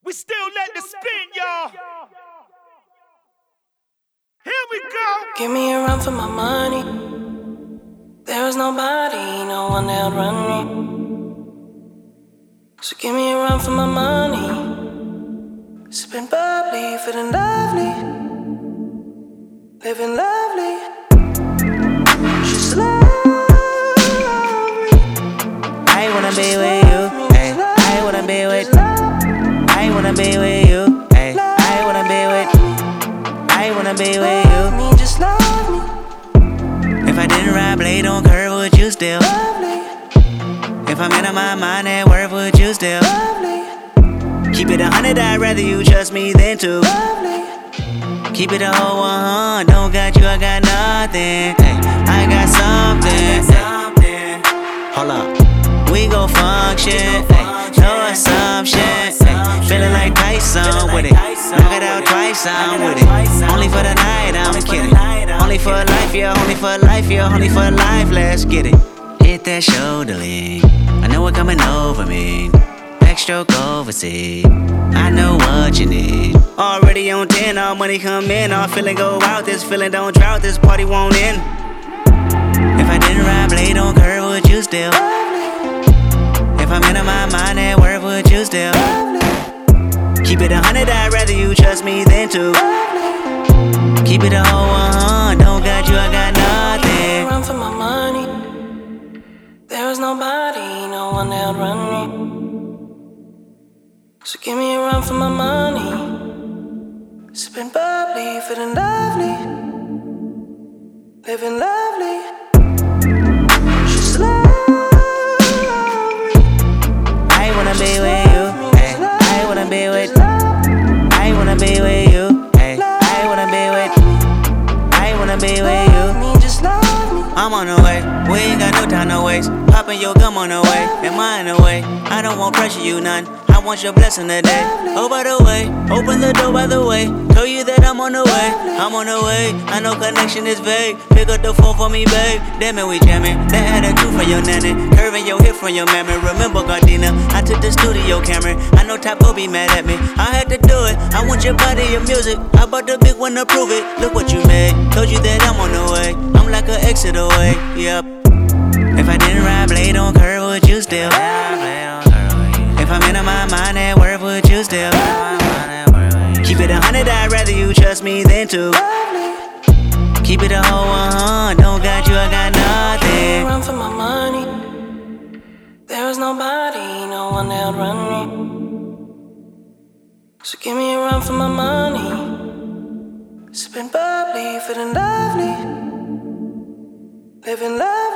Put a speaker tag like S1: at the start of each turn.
S1: We still let the spin, y'all. Here we go.
S2: Give me a run for my money. There is nobody, no one that'll run me. So give me a run for my money. Sipping bubbly, feeling lovely, living lovely. She's lovely.
S3: I wanna be with you. Ay, I wanna be with. I wanna be with you. Ay, I wanna be with. I wanna be with you.
S2: Me, just love me.
S3: If I didn't ride blade on curve, would you still?
S2: Lovely,
S3: If I'm in my mind at work, would you still?
S2: lovely,
S3: Keep it 100, I'd rather you trust me than to.
S2: lovely.
S3: Keep it a whole 100, don't got you, I got nothing. Ay, I got something. Ay, hold up, we gon' function. Ay, no assumption. Ay, feeling like Tyson with it. Knock it out twice, I'm with it. Only for the night, I'm kidding. Only for life, yeah, only for life, yeah, only for life, let's get it. Hit that shoulder lean, I know it coming over me. Backstroke overseas, I know what you need. Already on 10, all money come in, all feeling go out. This feeling don't drought, this party won't end. If I didn't ride blade on curve, would you still? If I'm in my mind at work, would you still? Keep it 100, I'd rather you trust me than to. Keep it a whole 100, don't got you, I got nothing.
S2: Run for my money. There is nobody, no one that'll run me. So give me a run for my money. Sipping bubbly, feeling lovely, living lovely. She's lovely.
S3: I wanna be with you. Ay, I wanna be with. I wanna be with you. Ay, I wanna be with. I wanna be with you.
S2: Me, just love me.
S3: I'm on the way, we ain't got no time to waste. Poppin' your gum on the way, and mine the way. I don't want pressure, you none. I want your blessing today. Oh, by the way, open the door by the way. Told you that I'm on the way, I'm on the way. I know connection is vague. Pick up the phone for me, babe. Damn it, we jamming. That attitude from your nanny, curving your hip from your mammy. Remember Gardena, I took the studio camera. I know Top go be mad at me. I had to do it. I want your body, your music. I bought the big one to prove it. Look what you made. Told you that I'm on the way. I'm like an exit away. Yep. If I didn't ride blade on curve, would you still? If I'm in my mind at work, would you still? Keep it 100, I'd rather you trust me than to. Keep it a whole 100, don't got you, I got nothing.
S2: Run for my money. There is nobody, no one that'll run me. So give me a run for my money. Sipping bubbly, feeling lovely, living lovely.